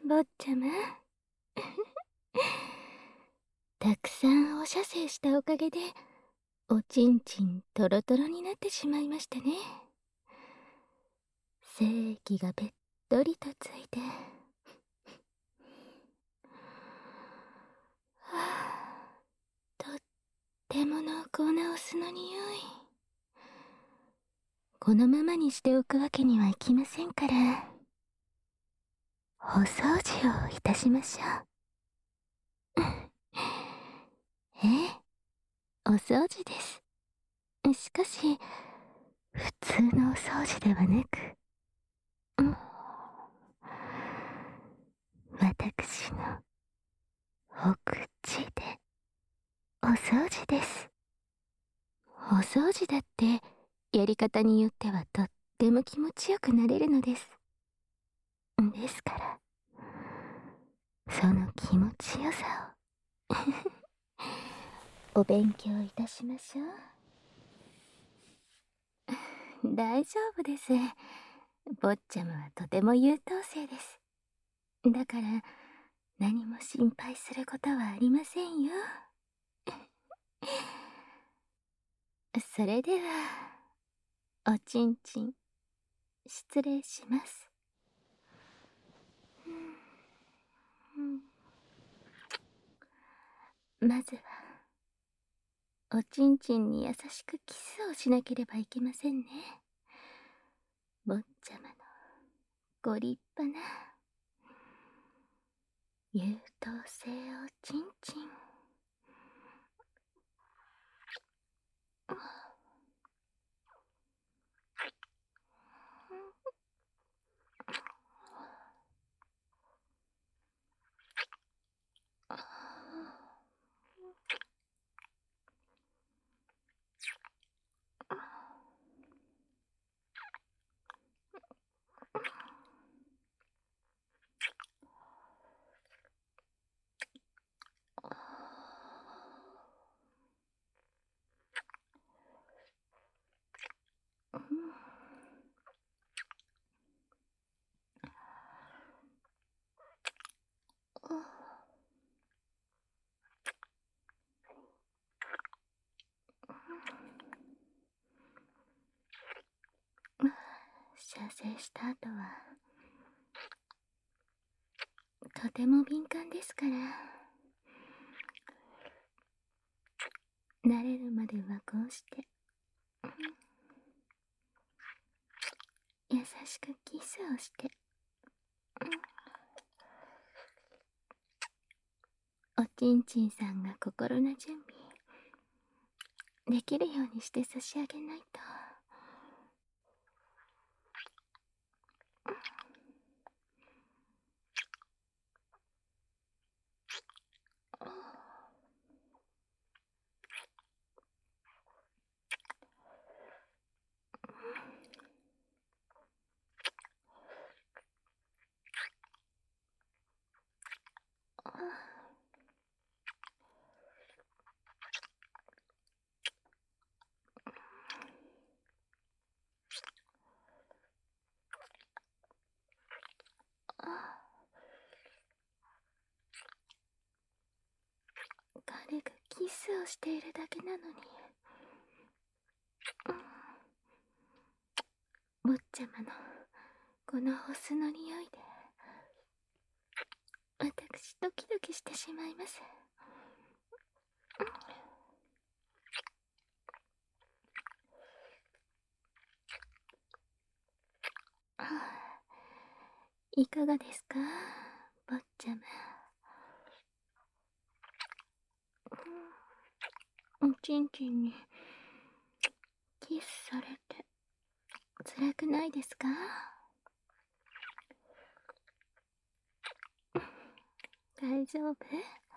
坊ちゃま。たくさんお射精したおかげで、おちんちんトロトロになってしまいましたね。精液がべっとりとついて。はあ、とっても濃厚なお酢の匂い。このままにしておくわけにはいきませんから、お掃除をいたしましょう。ええ、お掃除です。しかし、普通のお掃除ではなく、私のお口でお掃除です。お掃除だってやり方によってはとっても気持ちよくなれるのです。ですから、その気持ちよさをお勉強いたしましょう。大丈夫です。坊ちゃまはとても優等生です。だから何も心配することはありませんよ。それではおちんちん失礼します。まずはおちんちんに優しくキスをしなければいけませんね。坊ちゃまのご立派な優等生おちんちん。射精した後はとても敏感ですから、慣れるまではこうして優しくキスをして、おちんちんさんが心の準備できるようにして差し上げないと。軽くキスをしているだけなのに、坊ちゃまのこのお酢の匂いで私ドキドキしてしまいます。いかがですか、坊ちゃま。おちんちんにキスされて辛くないですか？大丈夫？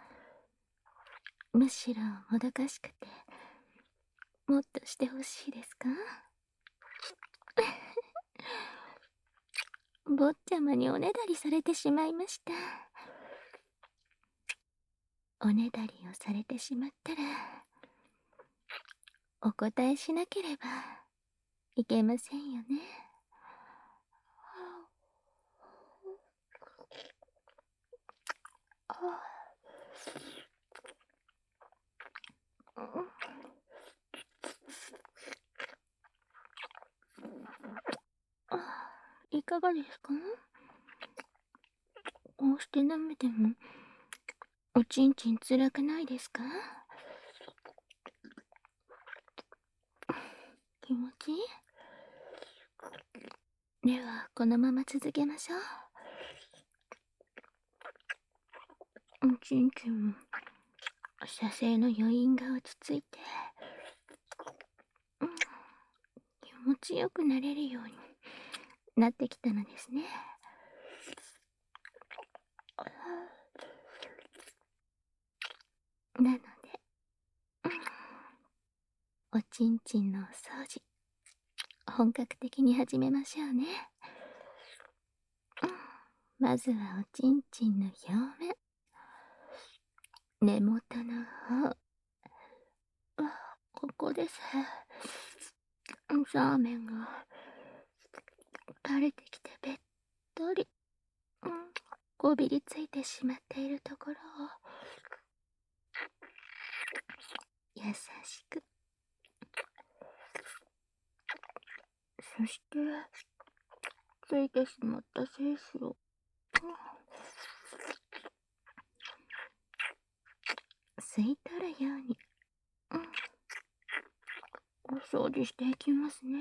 むしろもどかしくてもっとしてほしいですか？坊ちゃまにおねだりされてしまいました。おねだりをされてしまったらお答えしなければいけませんよね。 いかがですか？こうして舐めてもおちんちんつらくないですか？気持ちいい？ではこのまま続けましょう。おちんちんも射精の余韻が落ち着いて、気持ちよくなれるようになってきたのですね。なので、おちんちんのお掃除本格的に始めましょうね。まずはおちんちんの表面、根元の方、ここです。そうめんが垂れてきてべっとり、こびりついてしまっているところを優しく、そしてついてしまった精子を吸い取るように、お掃除していきますね。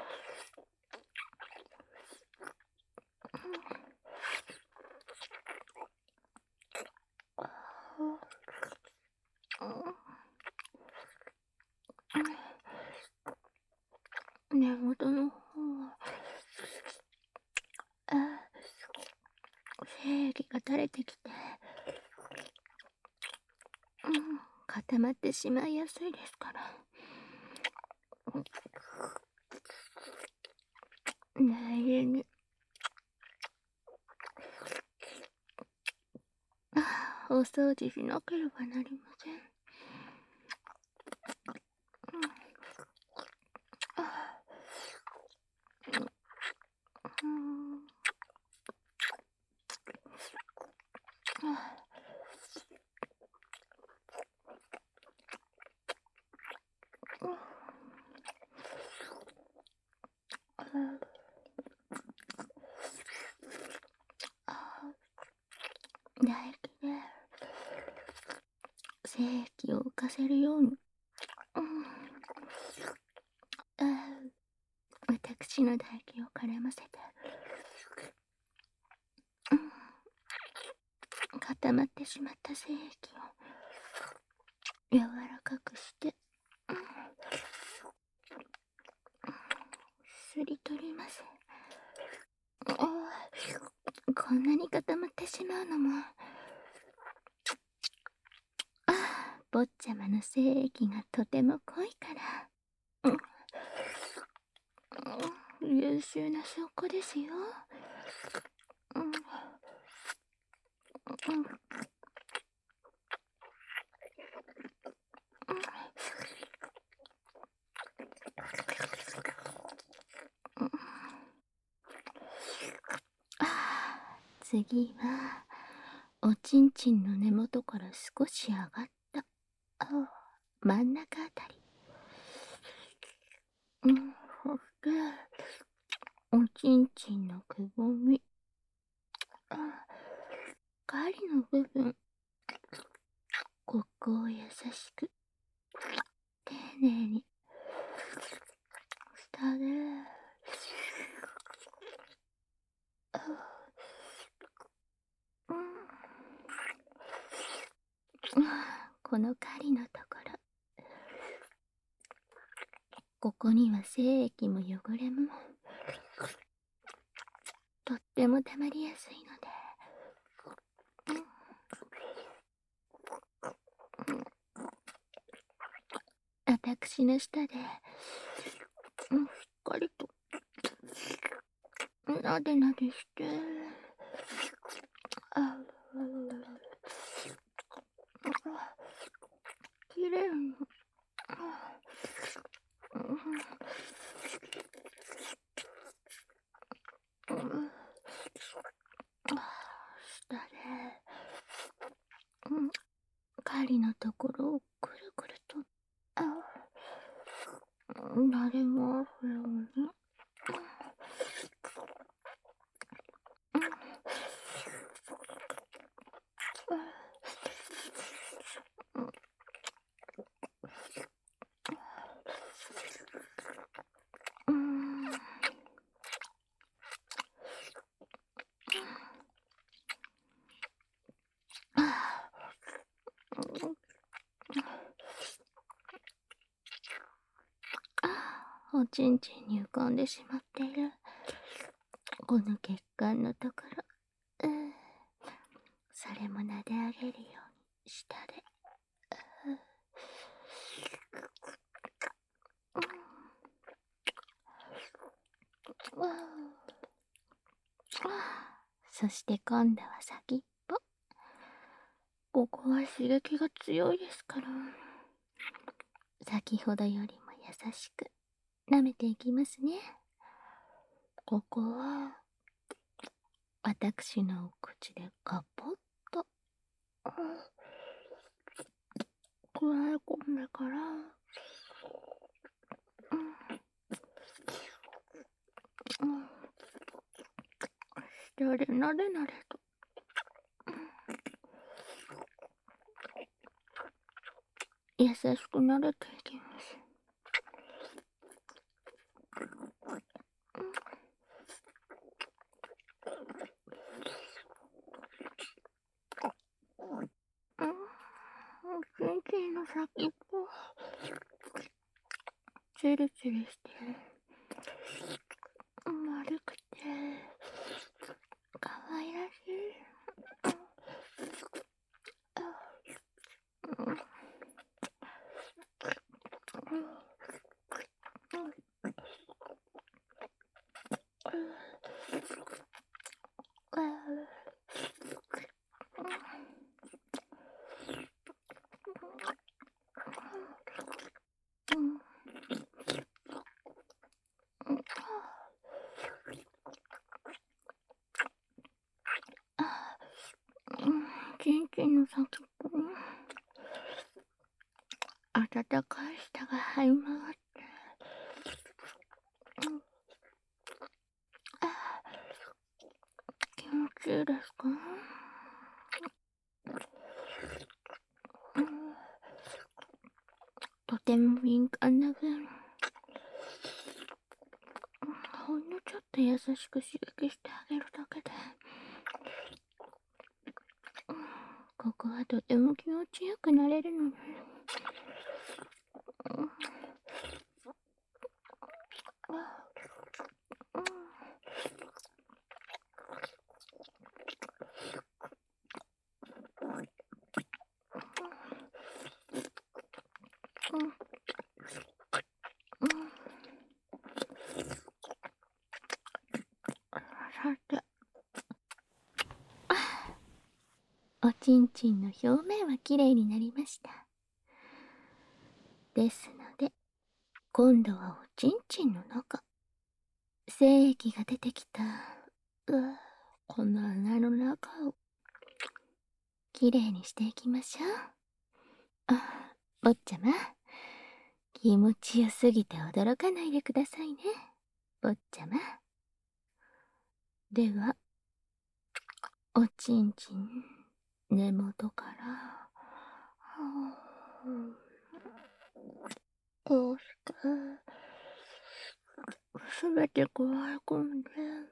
根元の方は精液が垂れてきて、固まってしまいやすいですから、念入りにお掃除しなければなりません。唾液で精液を浮かせるように、私の唾液を絡ませて、固まってしまった精液を柔らかくして、すり取ります。こんなに固まってしまうのも、坊ちゃまの精液がとても濃いから、優秀な証拠ですよ。次はおちんちんの根元から少し上がった真ん中あたり、そしておちんちんのくぼみ、狩りの部分、ここを優しく丁寧に下でこの狩りのところ、ここには精液も汚れもとってもたまりやすいので、私の舌でしっかりとなでなでして、きれいに下で針のところをくるくるとなりますよね。おちんちんに浮かんでしまっているこの血管のところ、それも撫で上げるように下で、そして今度は先っぽ。ここは刺激が強いですから、先ほどよりも優しく舐めていきますね。ここは私のお口でカポッとくらい込んでから、下でなでなでと優しく撫でていきます。ちんちんの先っぽチリチリして丸くて可愛らしい。ちんちんの先っぽに温かい舌が這い回って、気持ちいいですか？とても敏感な分、ほんのちょっと優しく刺激してあげるだけで、ここはとても気持ちよくなれるのね。さて、おちんちんの表面はきれいになりました。ですので、今度はおちんちんの中、精液が出てきたこの穴の中をきれいにしていきましょう。坊ちゃま、気持ちよすぎて驚かないでくださいね、坊ちゃま。では、おちんちん根元からこうしてすべて加え込んで、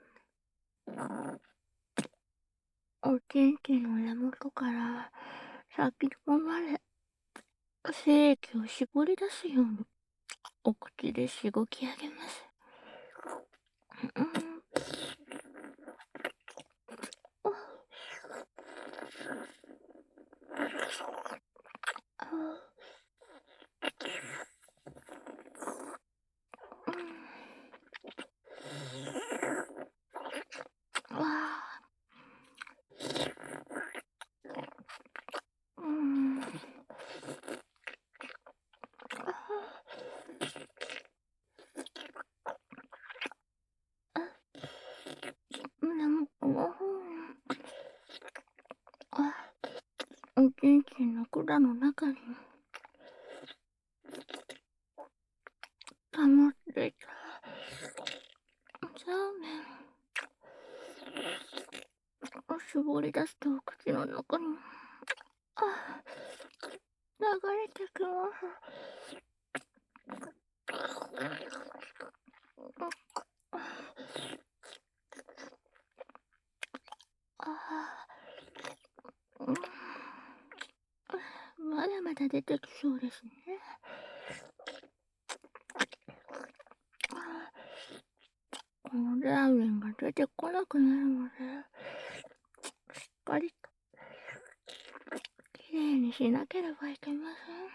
おちんちんの根元から先っぽまで精液を絞り出すようにお口でしごき上げます。 おちんちんの管の中に溜まっていたザーメンを絞り出すと口の中に流れてきますまだまだ出てきそうですね。このラーメンが出てこなくなるまでしっかりときれいにしなければいけません。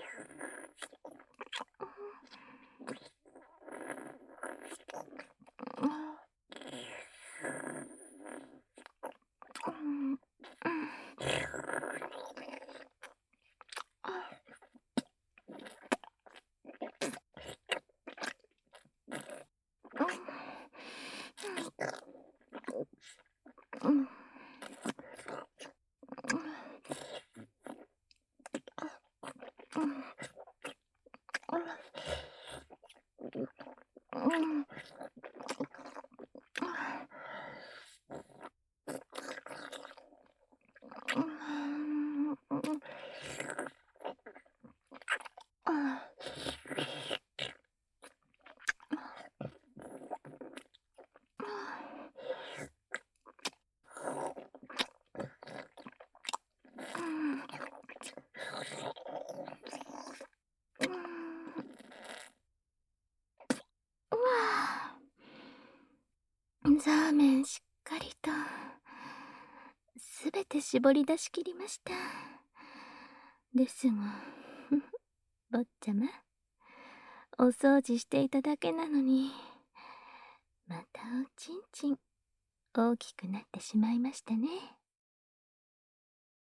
ザーメンしっかりとすべて絞り出しきりました。ですが坊ちゃま、お掃除していただけなのにまたおちんちん大きくなってしまいましたね。